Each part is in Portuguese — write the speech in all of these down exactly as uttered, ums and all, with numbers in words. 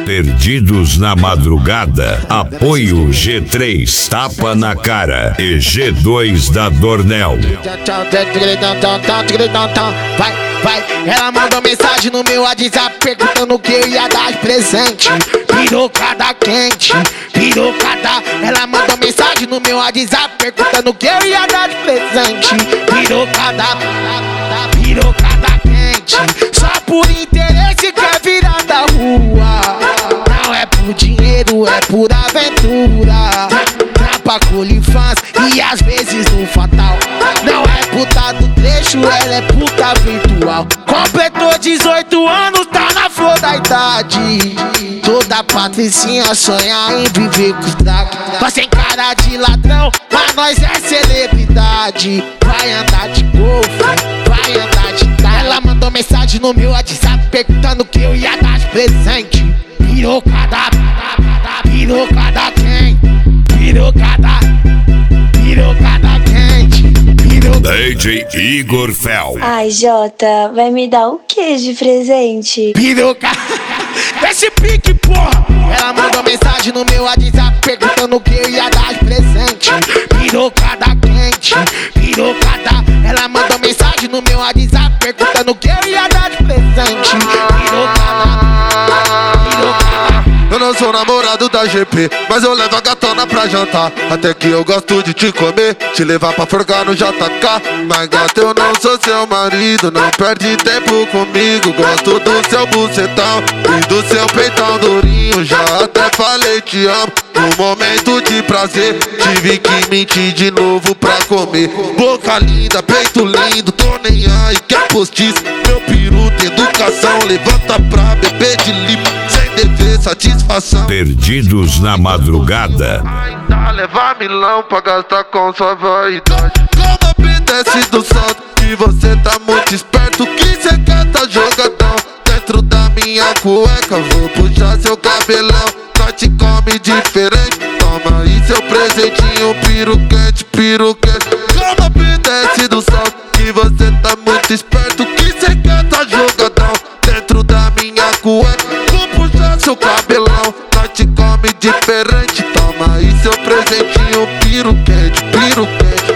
Perdidos na madrugada. Apoio G três, tapa na cara. E G dois da Dornel. Vai, vai, ela mandou mensagem no meu WhatsApp perguntando o que eu ia dar de presente. Pirocada quente, pirocada. Ela mandou mensagem no meu WhatsApp perguntando o que eu ia dar de presente. Pirocada, pirocada quente. Só por interesse quer virar da rua. Não é por dinheiro, é por aventura. Trapa colifãs e às vezes no fatal. Não é puta do trecho, ela é puta virtual. Completou dezoito anos, tá na flor da idade. Toda patricinha sonha em viver com os crack. Nós sem cara de ladrão, mas nós é celebridade. Vai andar de golfe, vai andar de carro. Ela mandou mensagem no meu WhatsApp perguntando o que eu ia dar de presente. Pirocada, pirocada quente. Pirocada, pirocada quente. D J Igor Fel. Ai, Jota, vai me dar o que de presente? Piroca, esse pique, porra. Ela mandou mensagem no meu WhatsApp perguntando o que eu ia dar de presente. Pirocada quente, pirocada. Ela mandou mensagem no meu WhatsApp perguntando o que eu ia dar de presente. Pirocada, pirocada. Eu não sou namorado da G P, mas eu levo a gatona pra jantar. Até que eu gosto de te comer, te levar pra forcar no J K. Mas gata, eu não sou seu marido, não perde tempo comigo. Gosto do seu bucetão e do seu peitão durinho. Já até falei te amo, no momento de prazer tive que mentir de novo pra comer. Boca linda, peito lindo, tô nem aí, quer postiço. Meu peru tem educação, levanta pra beber de lima, sem dever satisfação. Perdidos na madrugada. Ainda levar milão pra gastar com sua vaidade. Como obedece do salto que você tá muito esperto, que cê quer tá jogadão. Dentro da minha cueca vou puxar seu cabelão. Nós te come diferente, toma aí seu presentinho. Piruquete, piruquete. Como obedece do salto que você tá muito esperto, que cê quer tá jogadão. Dentro da minha cueca vou puxar seu cabelão. Nós te come diferente, toma aí seu presentinho. Piruquete, piruquete.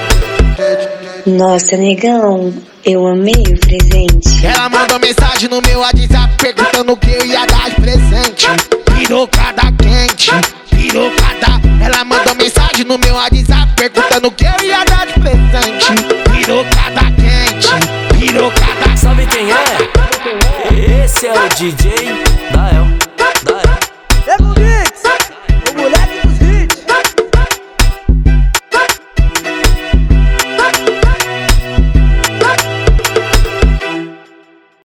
Nossa, negão, eu amei o presente. Ela mandou mensagem no meu WhatsApp perguntando o que eu ia dar de presente. Pirocada quente, pirocada. Ela mandou mensagem no meu WhatsApp perguntando o que eu ia dar de presente. Pirocada quente, pirocada. Sabe quem é? Esse é o D J da El.